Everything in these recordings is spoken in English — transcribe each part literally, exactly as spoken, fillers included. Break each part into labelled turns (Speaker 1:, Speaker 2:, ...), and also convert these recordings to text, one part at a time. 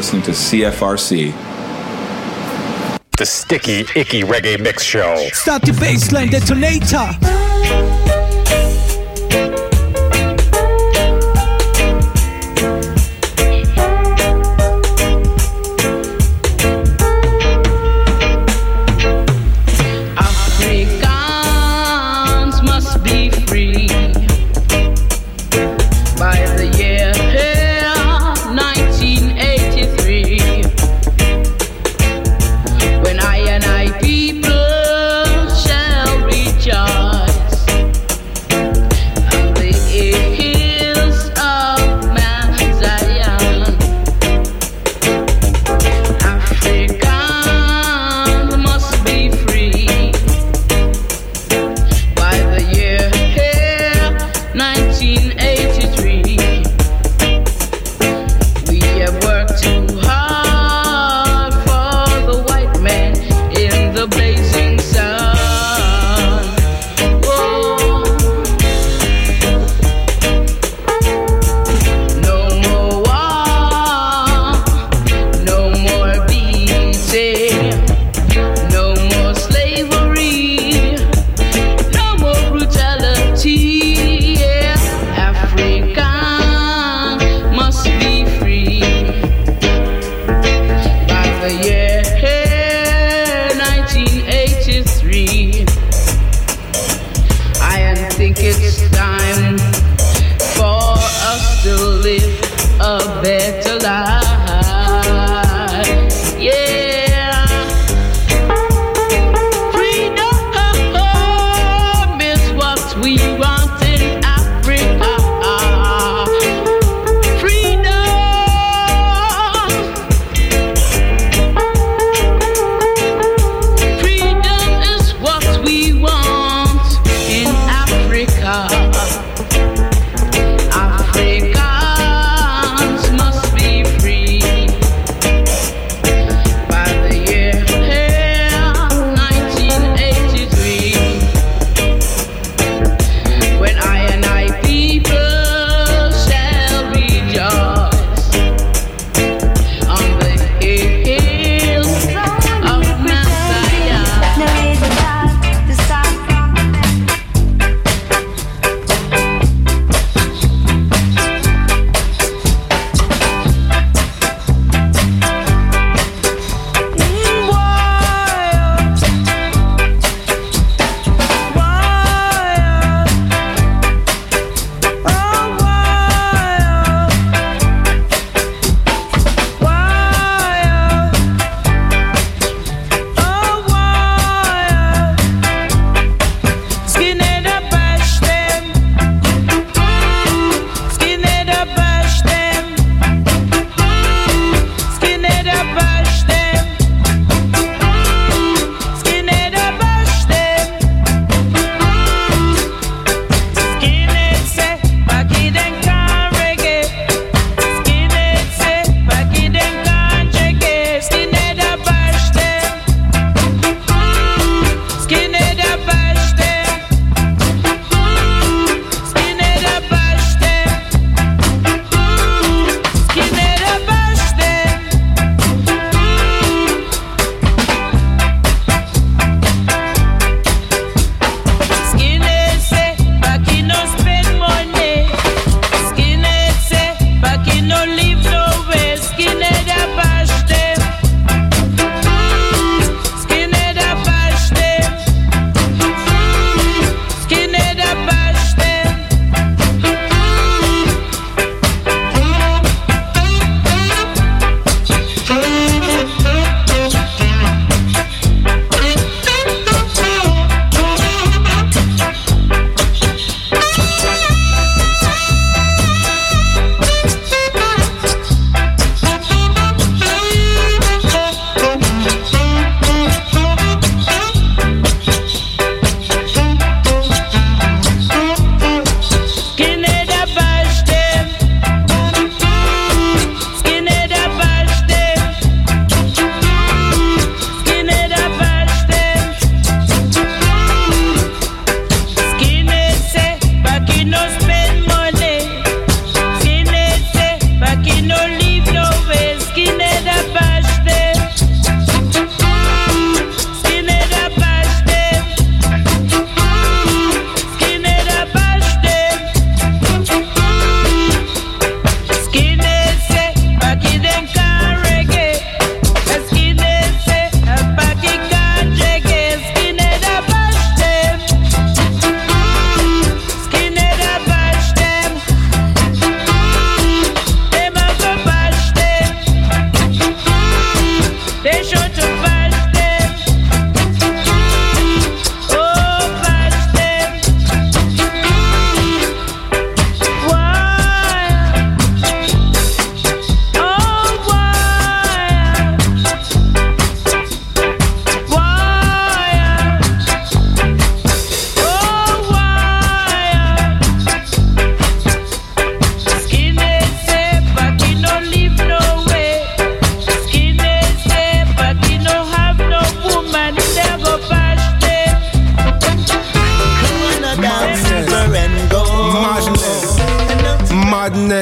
Speaker 1: listening to C F R C.
Speaker 2: The Sticky Icky Reggae Mix Show.
Speaker 3: Start the bassline detonator.
Speaker 4: When I and I people shall rejoice.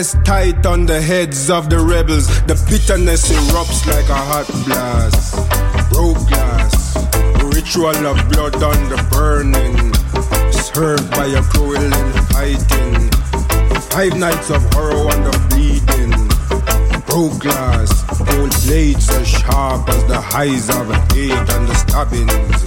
Speaker 1: madness tight on the heads of the rebels. The bitterness erupts like a hot blast. Broke glass, ritual of blood on the burning, served by a cruel fighting. Five nights of horror and the bleeding. Broke glass, gold blades as sharp as the highs of hate and the stabbings.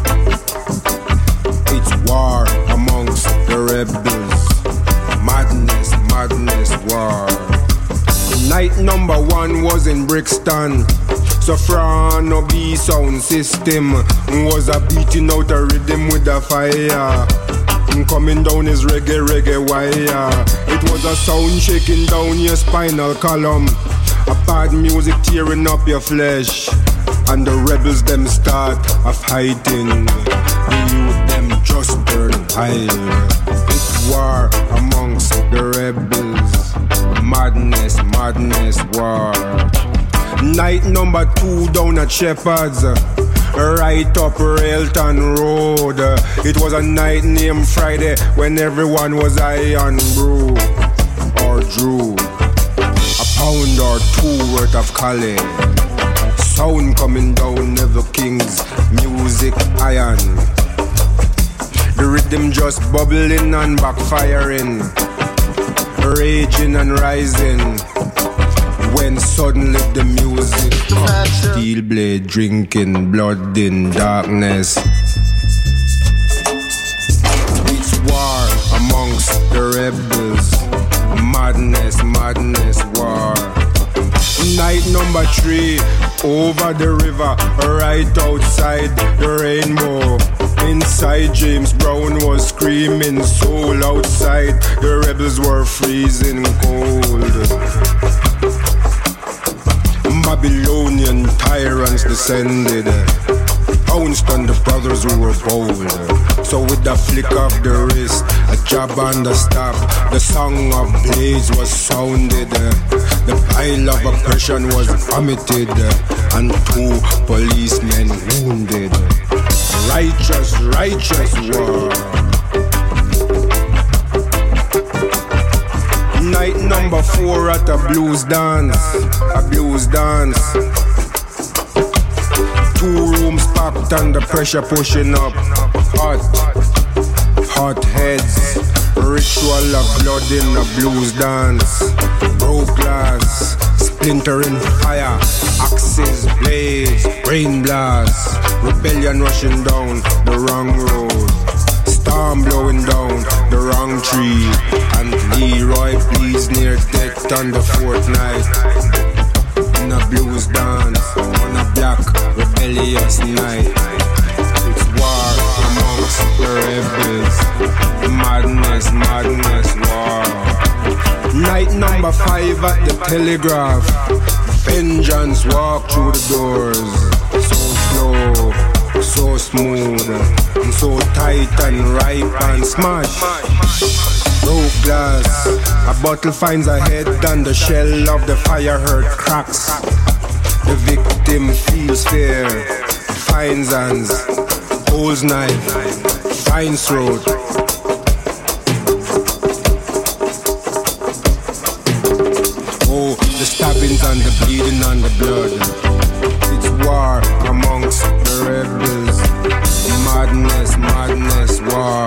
Speaker 1: It's war amongst the rebels. Madness, madness, war. Night number one was in Brixton. Soprano B sound system was a beating out a rhythm with a fire. Coming down his reggae, reggae wire. It was a sound shaking down your spinal column. A bad music tearing up your flesh. And the rebels them start a fighting. The youth them just burn wild. It's war amongst the rebels. Madness, madness, war. Night number two down at Shepherd's, right up Railton Road. It was a night named Friday when everyone was high on brew or drew. A pound or two worth of Cali. Sound coming down Neville King's music iron. The rhythm just bubbling and backfiring, raging and rising. When suddenly the music up, steel blade drinking, blood in darkness. It's war amongst the rebels. Madness, madness, war. Night number three, over the river, right outside the rainbow. Inside James Brown was screaming soul. Outside the rebels were freezing cold. Babylonian tyrants descended, pounced on the brothers who were bold. So with the flick of the wrist, a jab and a stop, the song of blades was sounded. The pile of oppression was vomited, and two policemen wounded. Righteous, righteous war. Night number four at a blues dance, a blues dance. Two rooms packed and the pressure pushing up. Hot, hot heads. Ritual of blood in a blues dance. Broke glass, splintering fire. Axes, blades, brain blast. Rebellion rushing down the wrong road. Storm blowing down the wrong tree. And Leroy please near death on the fourth night. In a blues dance, on a black rebellious night. It's war amongst the rebels. Madness, madness, war. Night number five at the Telegraph. Vengeance walk through the doors. So slow, so smooth, and so tight and ripe and smash. Broke glass, a bottle finds a head and the shell of the fire hurt cracks. The victim feels fear, finds hands, holds knife, finds throat. Oh, the stabbings and the bleeding and the blood. It's war amongst the rebels. Madness, madness, war.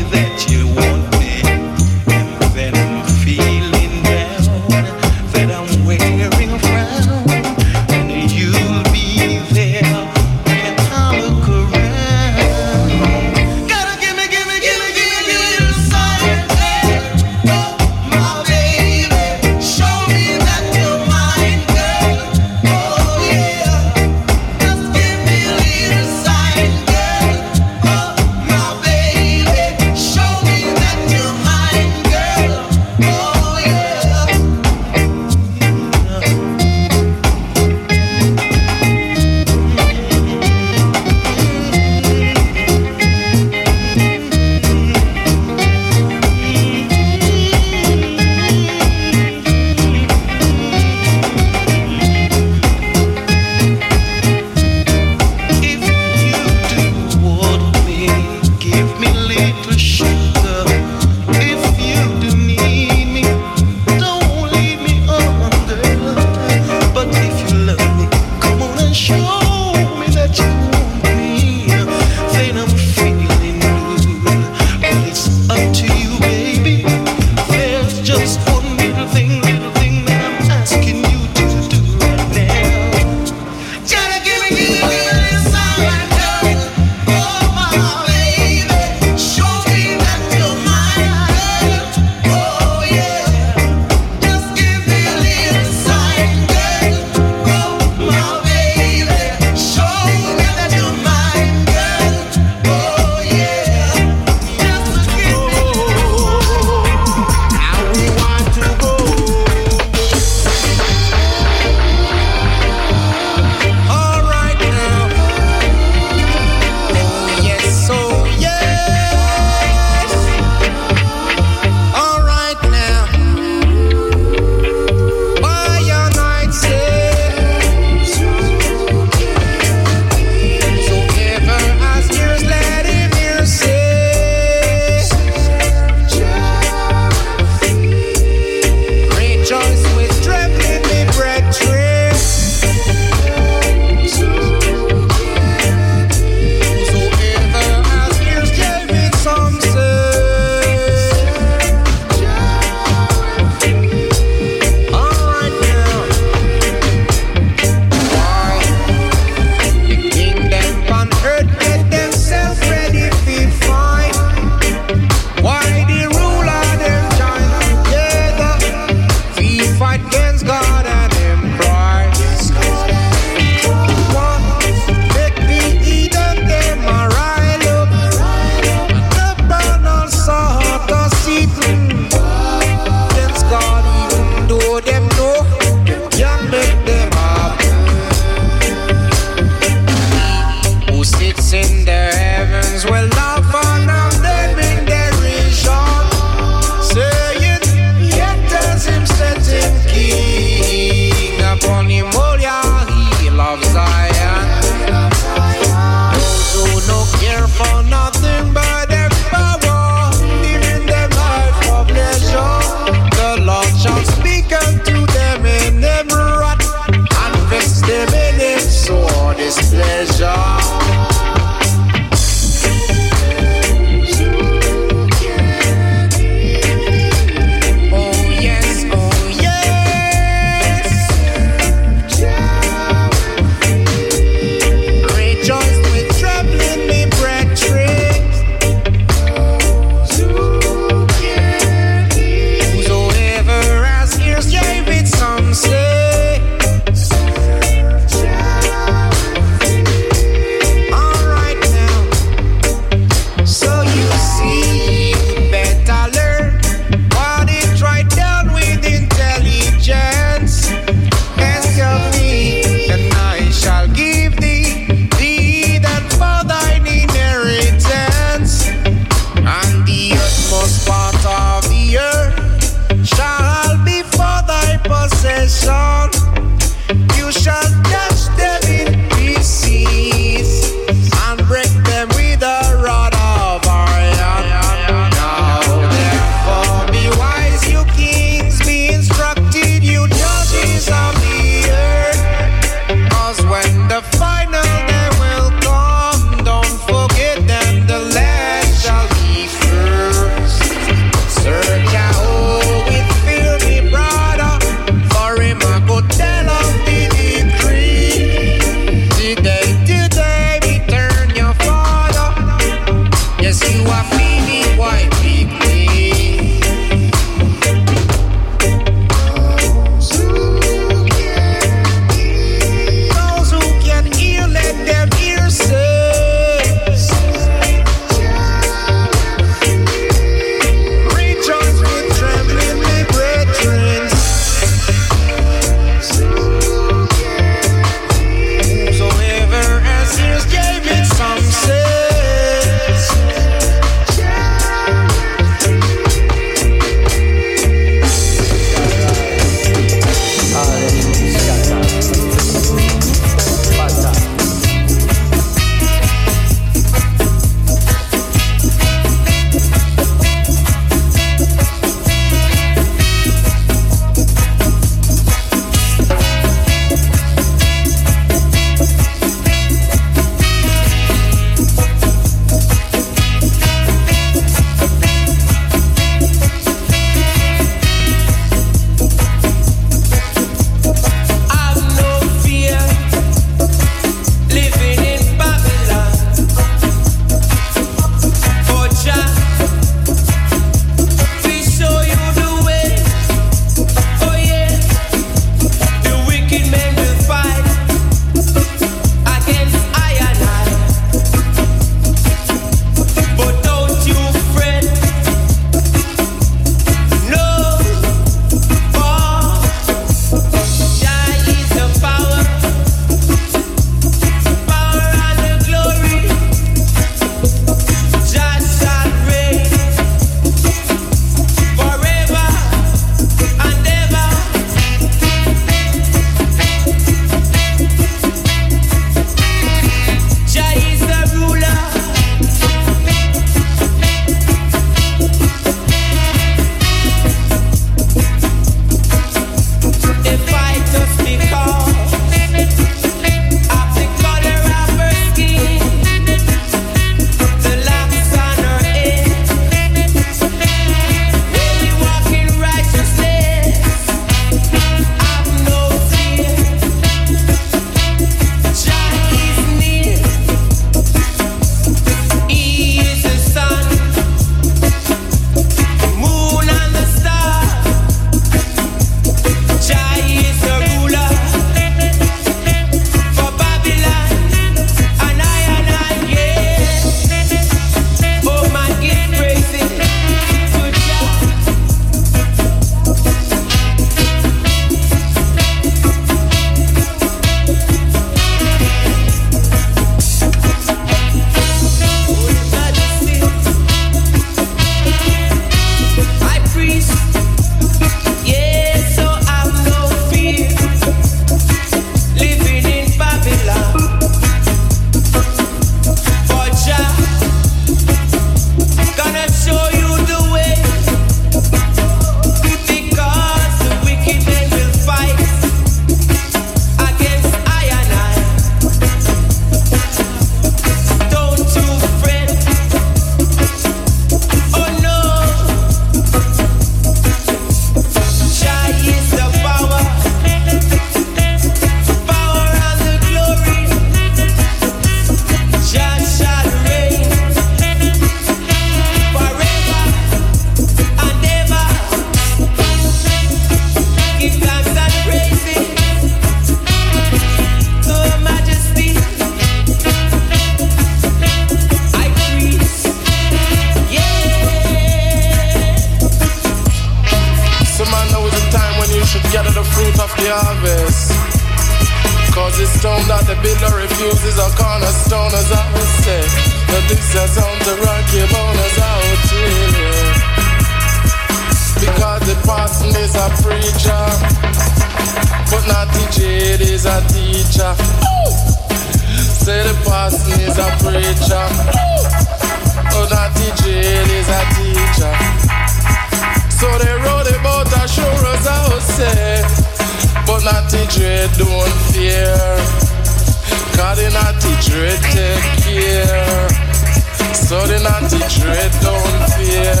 Speaker 4: So man, now is the time when you should gather the fruit of the harvest. Cause it's stone that the builder refuses a cornerstone, as I would say. But this is on the rocky bone, as I would tell you. Because the pastor is a preacher, but not the jade is a teacher. Say the pastor is a preacher, but not the jade is a teacher. So they wrote about a sure as I would say, but not the dread, don't fear. Cause the naughty dread take care. So the naughty dread don't fear.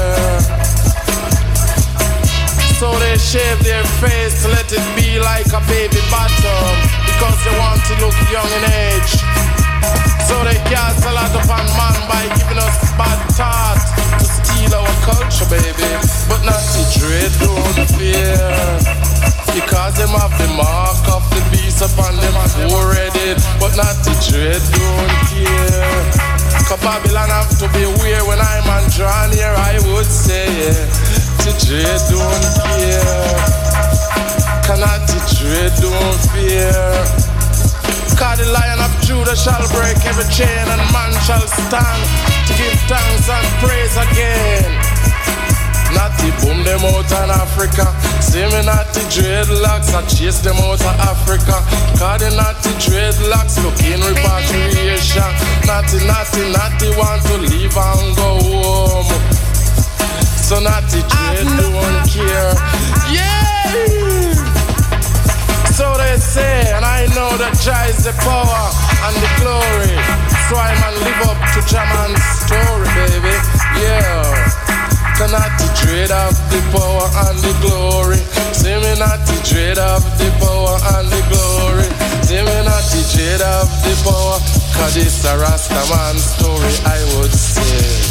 Speaker 4: So they shave their face to let it be like a baby bottom, because they want to look young in age. So they cast a lot upon man by giving us bad thought to steal our culture, baby. But not the dread, don't fear, because them have the mark of the beast upon them forehead. But not the dread, don't care. Cause Babylon have to be aware when I'm on drawn here, I would say, yeah. The dread, don't care. Cannot the dread, don't fear. Cause the Lion of Judah shall break every chain, and man shall stand to give thanks and praise again. Not the boom them out in Africa. See me not the dreadlocks, I chase them out of Africa. Cause they not the dreadlocks, looking repatriation. Naughty, naughty, naughty, want to leave and go home. So not the dread don't care. Yeah! So they say, and I know that Jah is the power and the glory. So I man live up to Jaman's story, baby. Yeah. Cannot the dread of the power and the glory. See me not the dread of the power and the glory. See me not the dread of the power. Cause it's a Rastaman story, I would say.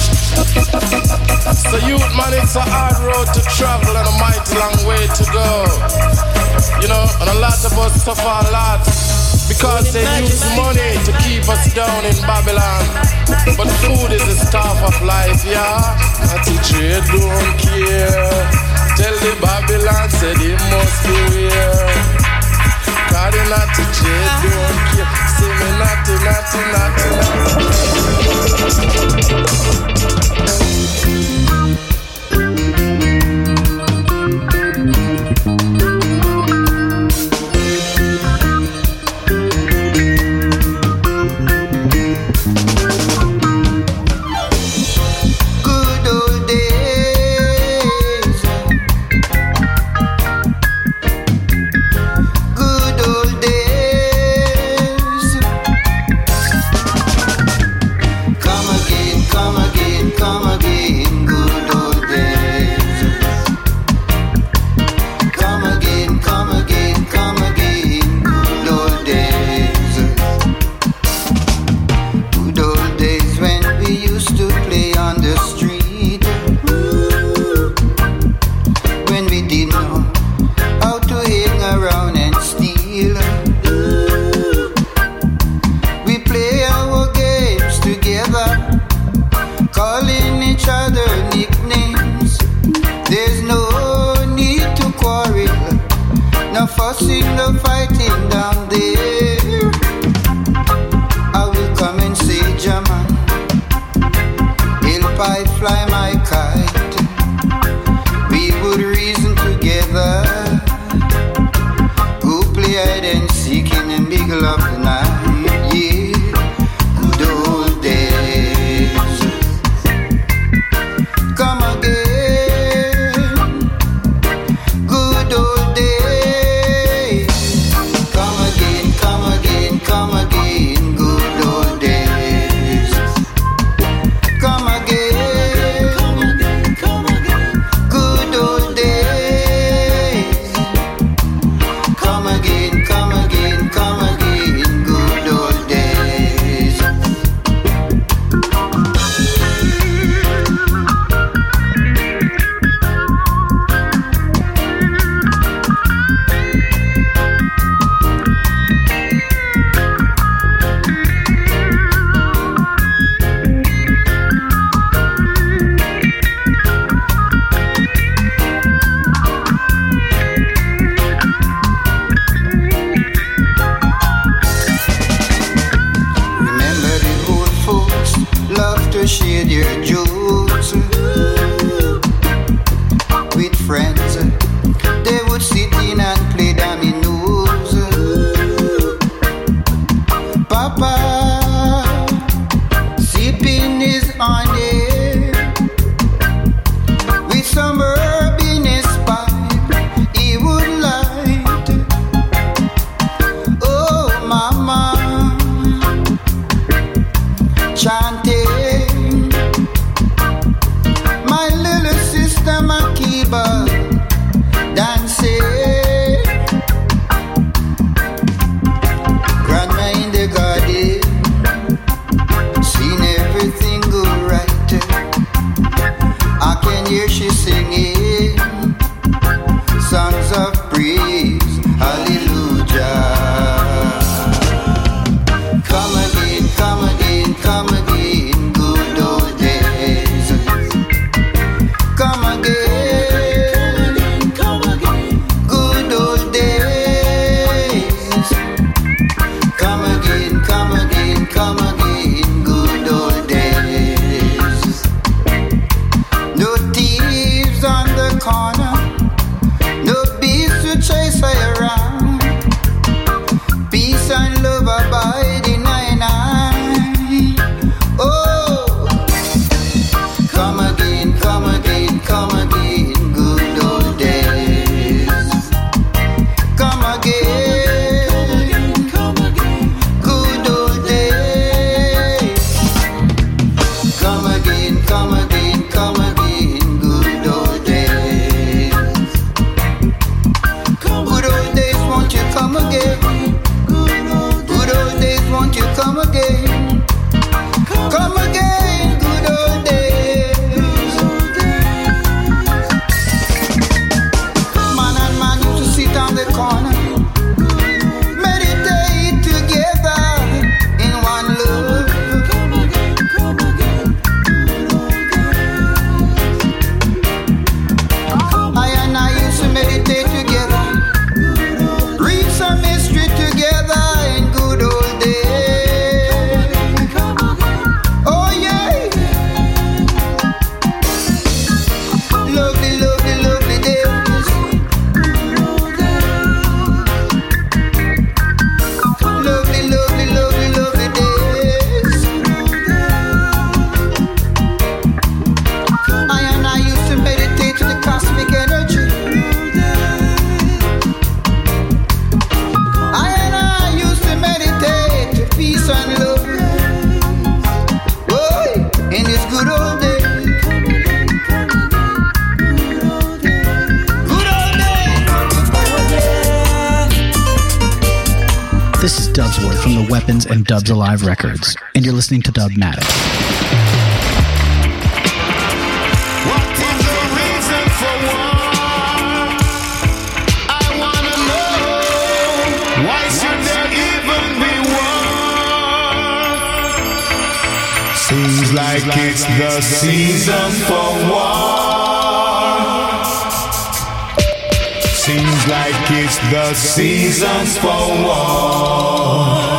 Speaker 4: So youth man, it's a hard road to travel and a mighty long way to go. You know, and a lot of us suffer a lot because they use money to keep us down in Babylon. But food is the stuff of life, yeah. Not the trade don't care. Tell the Babylon, say they must beware. Cause they not the trade don't care. Say me naughty, naughty, naughty, naughty.
Speaker 3: This is Dubsworth from the Weapons and Dubs Alive Records, and you're listening to Dubmatic.
Speaker 5: What is the reason for war? I wanna know. Why should there even be war? Seems like it's the season for war. Seems like it's the season for war.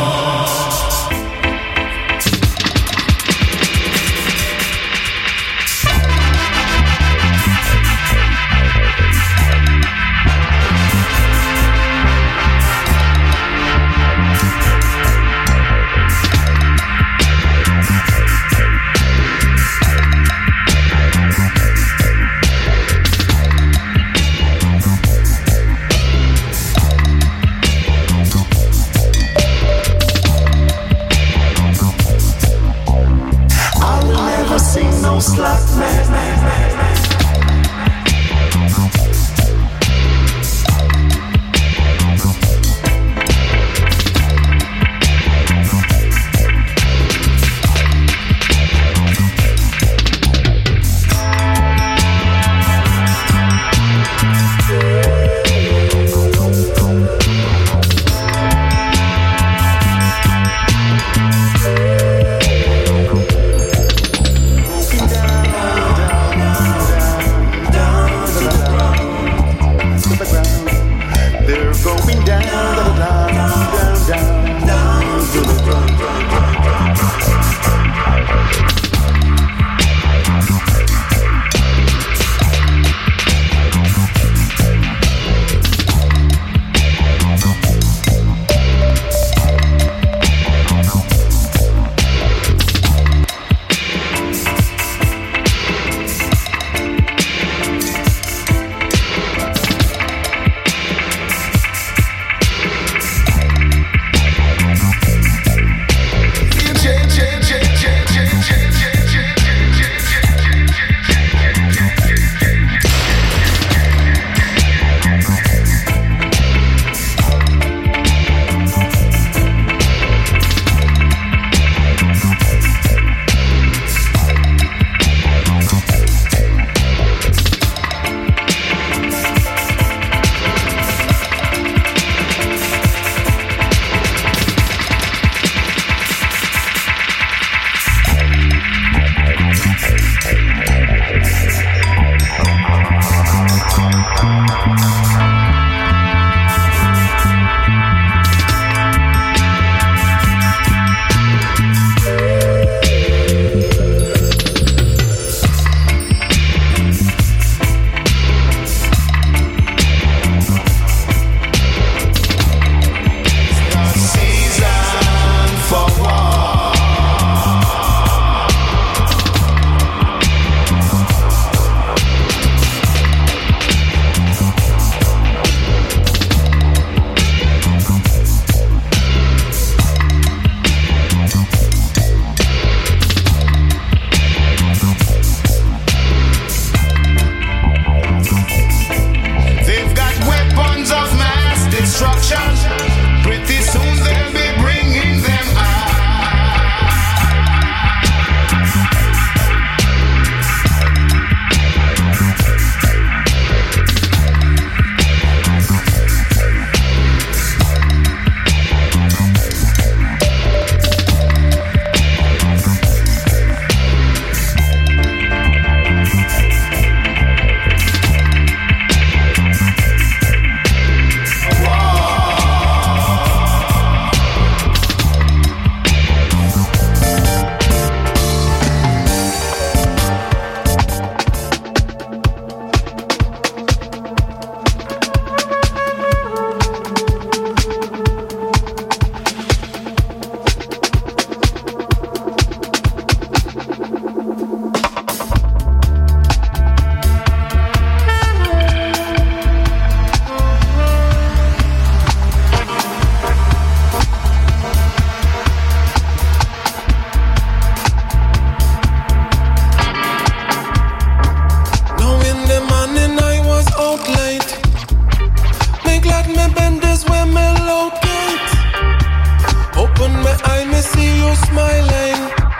Speaker 4: me see you smiling,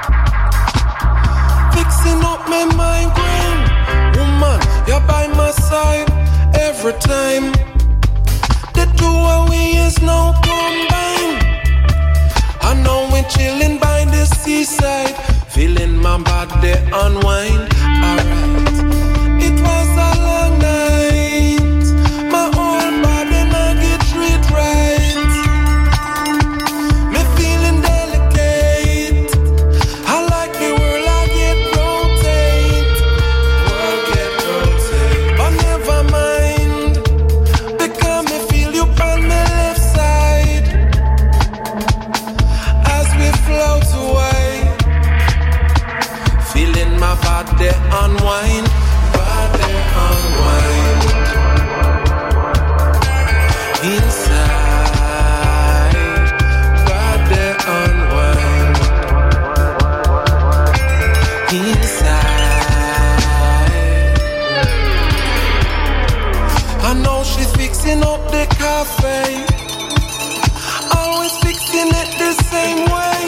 Speaker 4: fixing up my migraine. Woman, you're by my side every time. The two of we is now combined. I know we're chilling by the seaside, feeling my body unwind. Alright, it was a long night. My whole body now get treat right. Me feeling delicate. I like the world I get rotate. World get rotate. But never mind, because me feel you on my left side. As we float away, feeling my body unwind, body unwind. Inside, body unwind. Inside, I know she's fixing up the cafe, always fixing it the same way.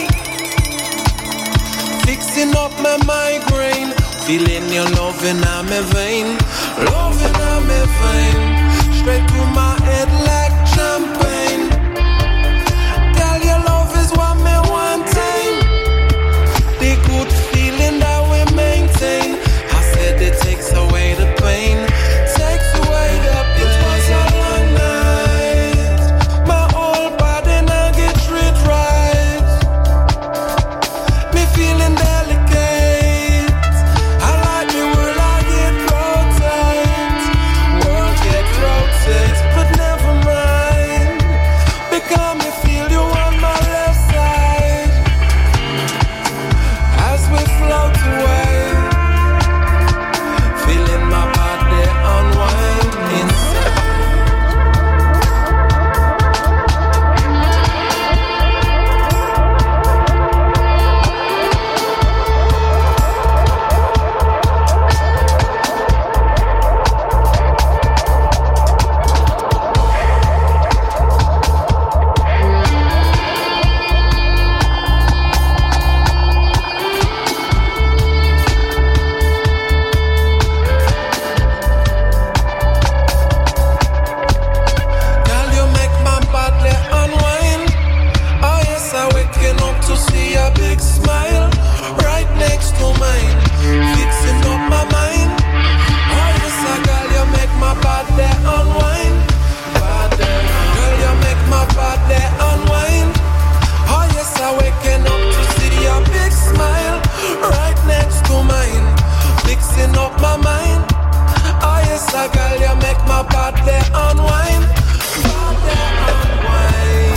Speaker 4: Fixing up my migraine, feeling your loving on my vein, loving on my vein, straight to my head like champagne. Girl, your love is what me wanting, the good feeling that we maintain. I said it takes away the pain, takes away the pain. It was a long night, my whole body now get treat right. Me feeling delicate. I like the world I get rotate. World get rotate. But never mind, because me feel you on my left side. As we float away, feeling my body unwind inside. Girl, you make my body unwind. Oh yes, I'm waking up to see a big smile right next to mine, fixing up my mind. Oh yes, I girl, you make my body unwind. Body, girl, you make my body unwind. Oh yes, I'm waking up to see a big smile right next to mine, fixing up my mind. Oh yes, I girl, you make my body unwind. Body unwind.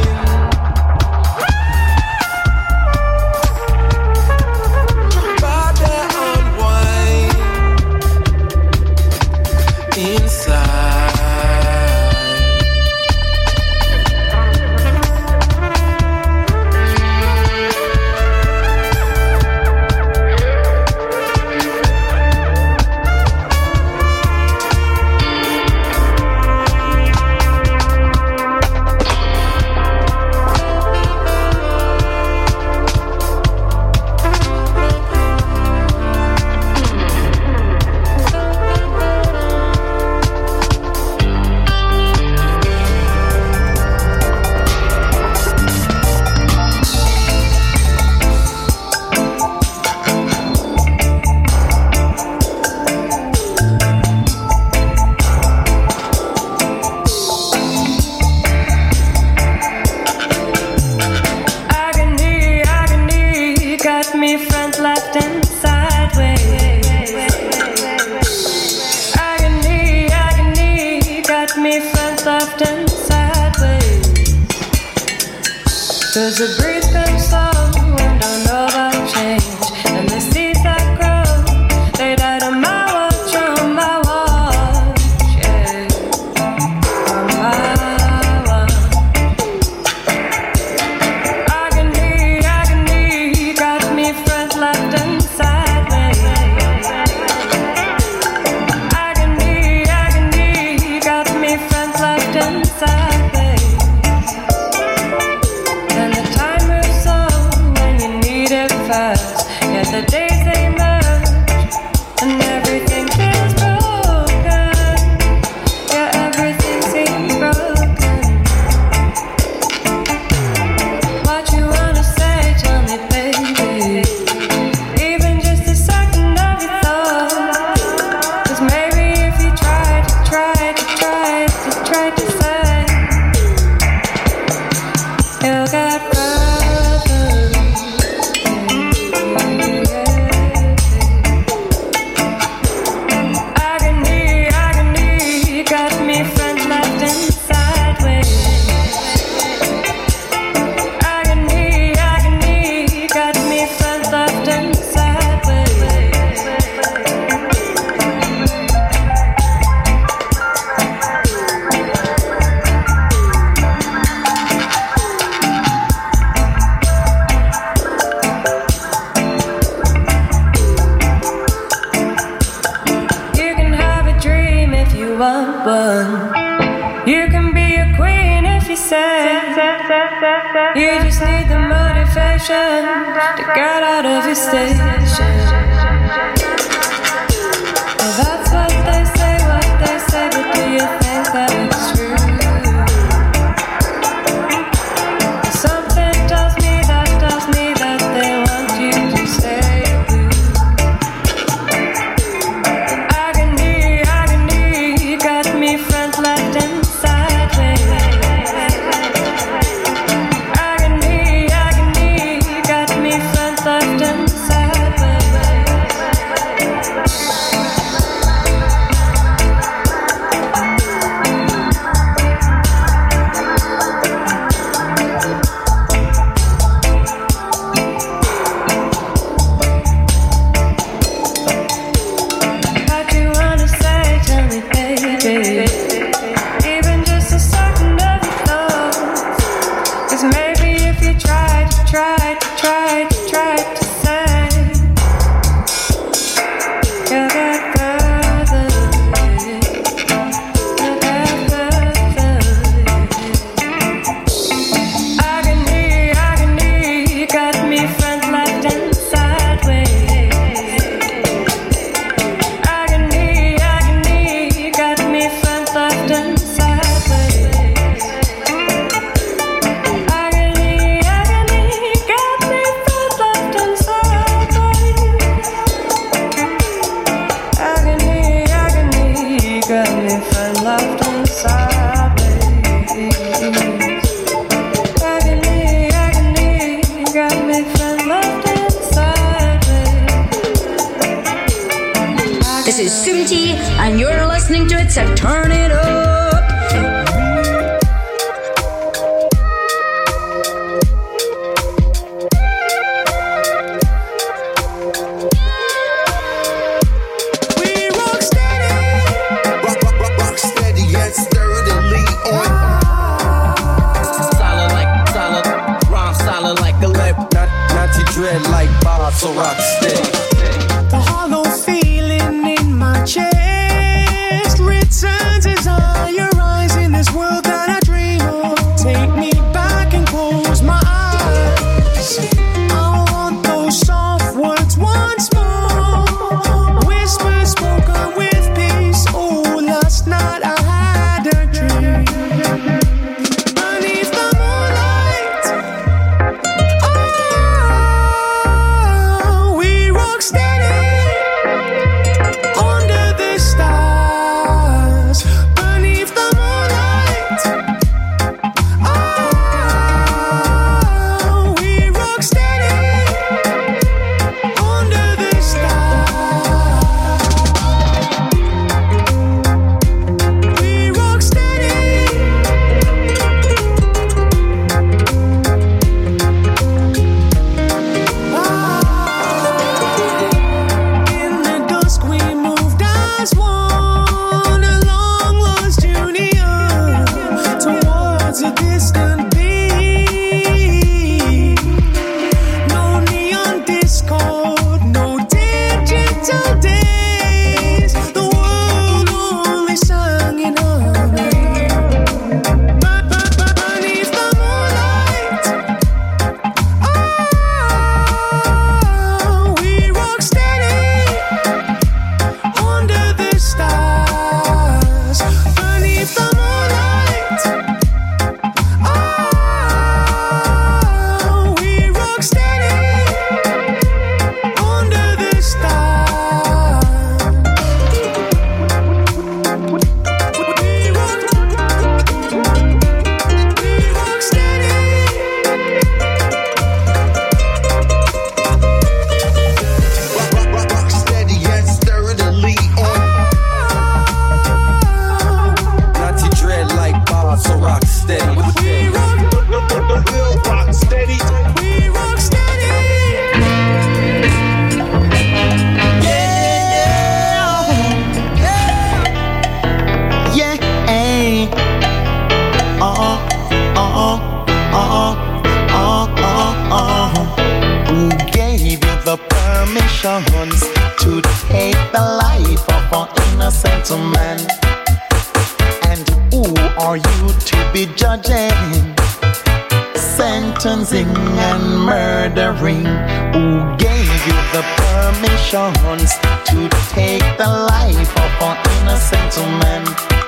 Speaker 4: Body unwind. Inside.
Speaker 6: Agony, agony, got me front, left, and sideways. Agony, agony, got me front, left, and sideways. There's a breathing song and don't know about change. And the seeds that grow, they died on my watch, on my watch, yeah. On my watch. Agony, agony, got me front, left, and sideways. Agony, agony, got me front, left, and sideways. And the time moves tried to say. You got brothers. Agony, agony, got me friends left and sideways. Agony, agony, got me friends left and sideways. You can have a dream if you want one. You can be a queen if you say. You just need the motivation to get out of your station. Well, that's what they say, what they say, but do you think that it's true? Something tells me that tells me that they want you to stay blue. Agony, agony, got me friends left and sideways. Agony, agony, got me friends left and sideways. What you wanna say, tell me, baby. Even just a second of your thoughts. 'Cause maybe if you tried, tried, tried, tried to say, you got brothers. You got brothers. Agony, agony, got me friends left and sideways. Agony, agony, got me friends left and sideways. Agony, agony, got me friends left and sideways. Agony, agony, got me friends left and sideways. Agony, agony, got me friends left and sideways.
Speaker 7: This is Sumti, and you're listening to it, so turn it up.
Speaker 8: We rock steady, rock, rock, rock, rock steady and sturdily on.
Speaker 9: Solid like solid, rhyme solid like a lip.
Speaker 10: Not, not to dread like Bob, so rock steady.
Speaker 8: The hollow feeling in my chest returns as I arise in this world that I dream of. Take me back and close my eyes. I want those soft words once more. Whispers spoken with peace. Oh, last night I had a dream. Beneath the moonlight, oh, we
Speaker 11: permissions to take the life of an innocent man. And who are you to be judging, sentencing and murdering? Who gave you the permissions to take the life of an innocent man?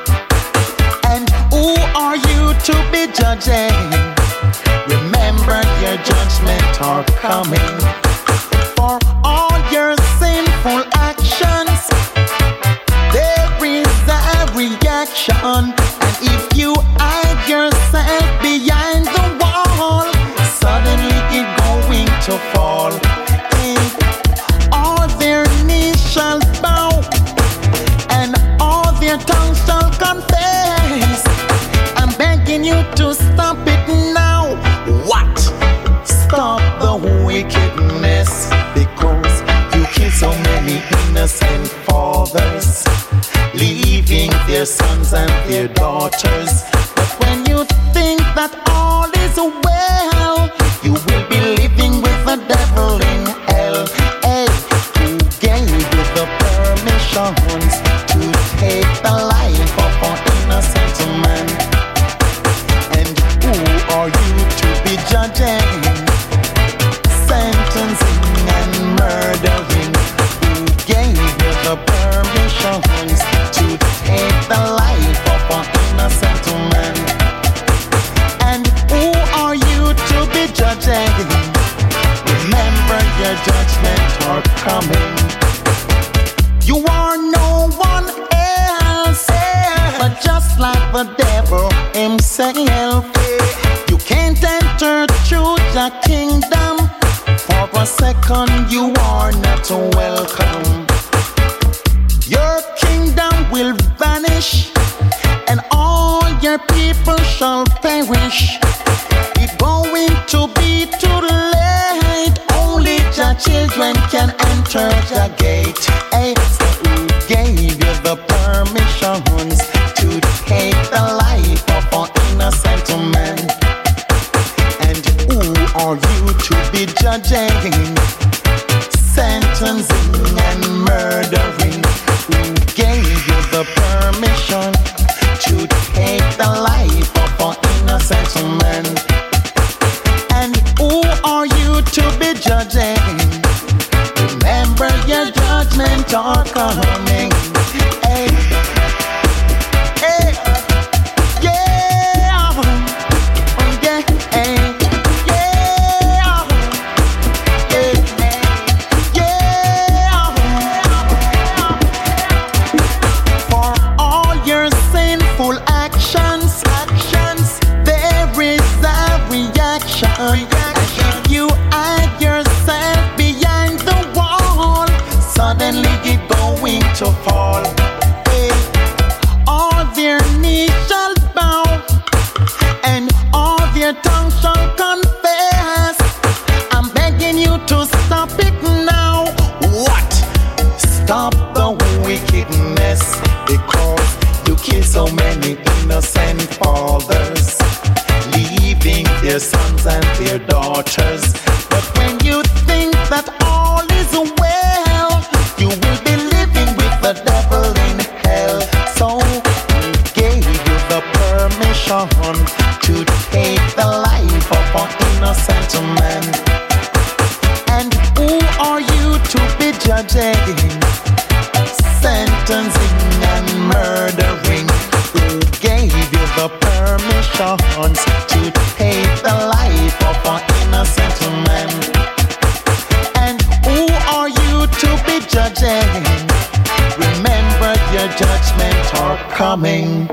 Speaker 11: And who are you to be judging? Remember your judgment are coming. For all your sinful actions, there is a reaction. And if you hide yourself behind the wall, suddenly it's going to fall. And all their knees shall bow, and all their tongues shall confess. I'm begging you to stop it now. What? Stop the wickedness, because you kill so many innocent fathers, leaving their sons and their daughters. But when you think that all is well, you will be living with the devil in hell. Hey, who gave you the permissions to take the life of an innocent man? And who are you to be judging, sentencing and murdering? Who gave you the permissions to take the life of an innocent man? And who are you to be judging? Remember your judgment are coming. You are no one else, but just like the devil himself. You can't enter through the kingdom. For a second you are not welcome. Your kingdom will vanish, and all your people shall perish. It's going to be too late. Only the children can enter the gate. Hey, so who gave you the permissions to take the life of an innocent man? And who are you to be judging, sentencing and murdering? Who gave you the permission to take the life of an innocent man? And who are you to be judging? Remember your judgment are coming. Hey, hey, yeah, yeah, hey, yeah, hey, yeah. For all your sinful actions, actions, there is a reaction. If you hide yourself behind the wall, suddenly it's going to fall. Hey, all their knees shall bow, and all their tongues shall confess. I'm begging you to stop it now. What? Stop the wickedness, because you kill so many innocent fathers, leaving their sons and their daughters. But when you think that all is well, you will be living with the devil in hell. So who gave you the permission to take the life of an innocent man? And who are you to be judging, sentencing and murdering? Who gave you the permissions to take the life of an innocent man? And who are you to be judging? Remember your judgment are coming.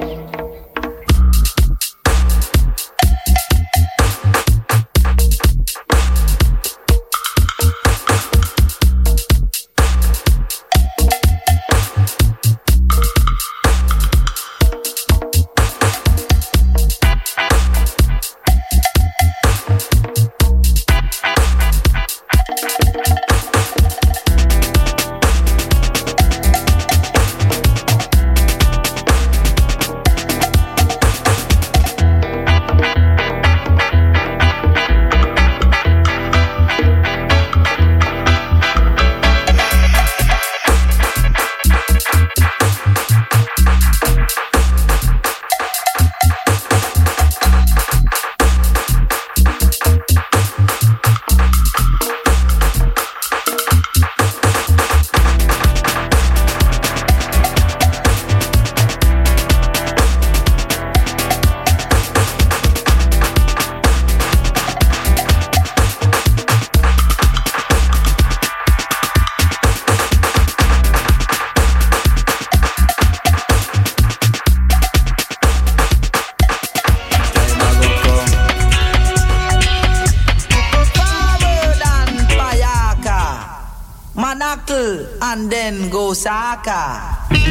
Speaker 9: battle and then go soccer.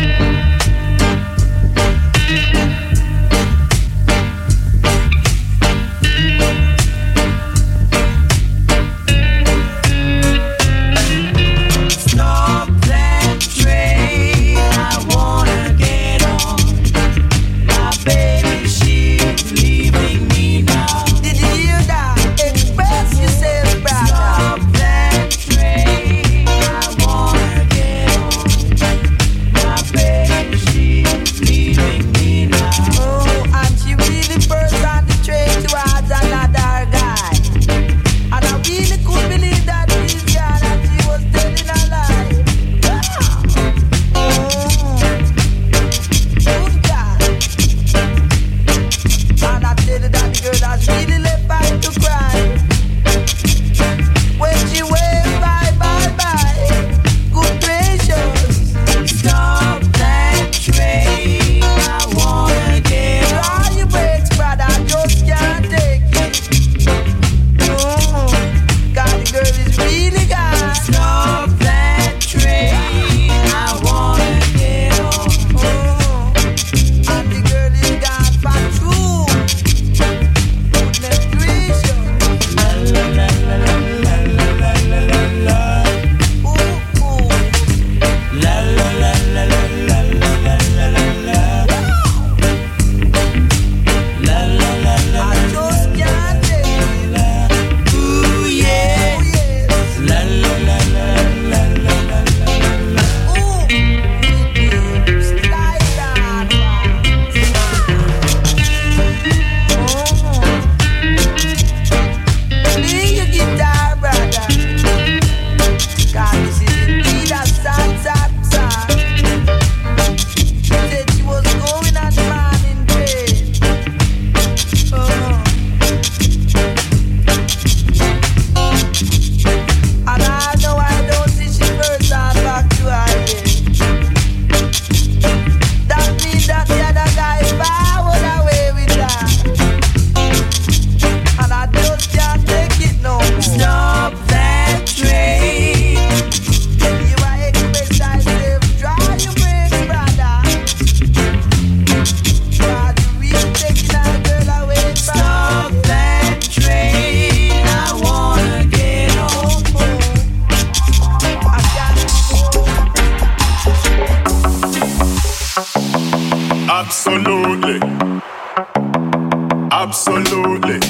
Speaker 5: Absolutely. Absolutely.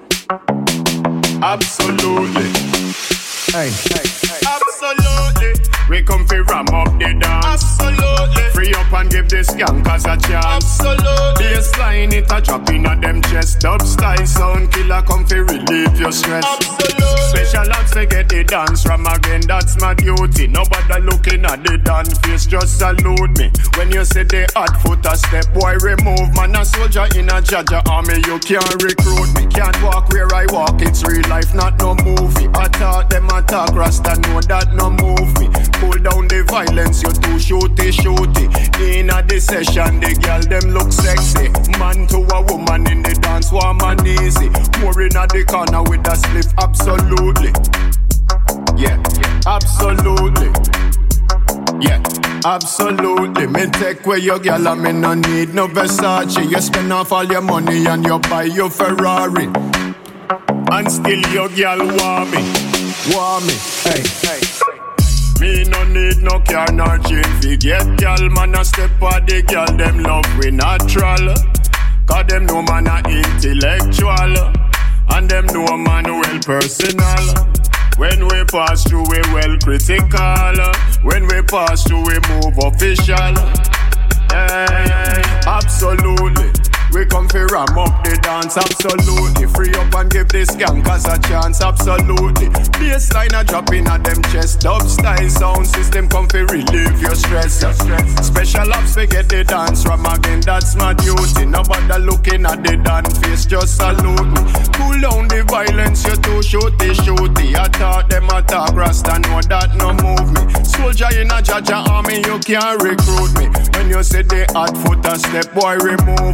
Speaker 5: Absolutely. Hey, hey, hey. Absolutely. We come fi ram up the dance. Absolutely. Free up and give the skankers a chance. Absolutely. Baseline it a drop in a them chest. Dub style sound killer come fi relieve your stress. Absolutely. Special acts to get the dance from again. That's my duty. Nobody looking at the dance face. Just salute me. When you say they hot foot a step, boy remove. Man a soldier in a Jaja army. You can't recruit me. Can't walk where I walk. It's real life, not no movie. I talk them attack. Rasta know that no move me. Pull down the violence, you too shooty, shooty. In a the session, the girl them look sexy. Man to a woman in the dance, warm and easy. More in a the corner with a slip, absolutely. Yeah, absolutely. Yeah, absolutely. Me take away your girl and me no need no Versace. You spend off all your money and you buy your Ferrari. And still your girl want me, want me. Hey, hey. Me no need no car nor chain fi get girl. Man a step on the girl, them love we natural. Cause them know man a intellectual. And them know man well personal. When we pass through we well critical. When we pass through we move official. Hey, absolutely. We come fi ram up the dance, absolutely. Free up and give the skankers a chance, absolutely. Baseline a drop in at them chest. Dub style sound system come fi relieve your stress. Special ops we get the dance from again, that's my duty. Nobody looking at the dance face, just salute me. Cool down the violence, you too shooty, shooty. I thought them attack, Rasta know that no move me. Soldier in a Jaja army, you can't recruit me. When you say they hot foot a step, boy remove. You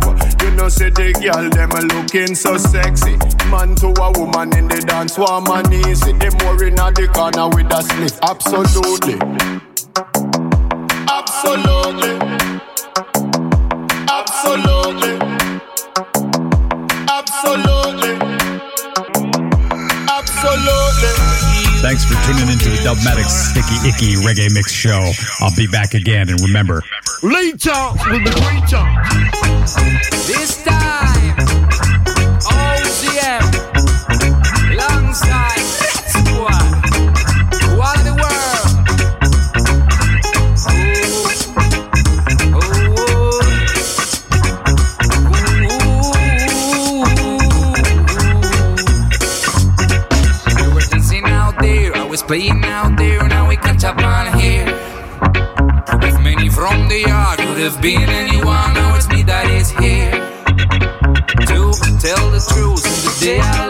Speaker 5: You know, say the girl, them a looking so sexy. Man to a woman in the dance, woman easy. Them more in the corner with a sniff. Absolutely. Absolutely. Absolutely. Absolutely. Absolutely.
Speaker 12: Thanks for tuning into the Dubmatic Sticky Icky Reggae Mix Show. I'll be back again, and remember,
Speaker 13: later will be greater.
Speaker 14: This time, O C M, alongside Squad, one of the world. Ooh, ooh, ooh. We were dancing out there, I was playing out there, now we catch up on here. With many from the yard, could have been anyone, now it's me that is here to tell the truth. In the day I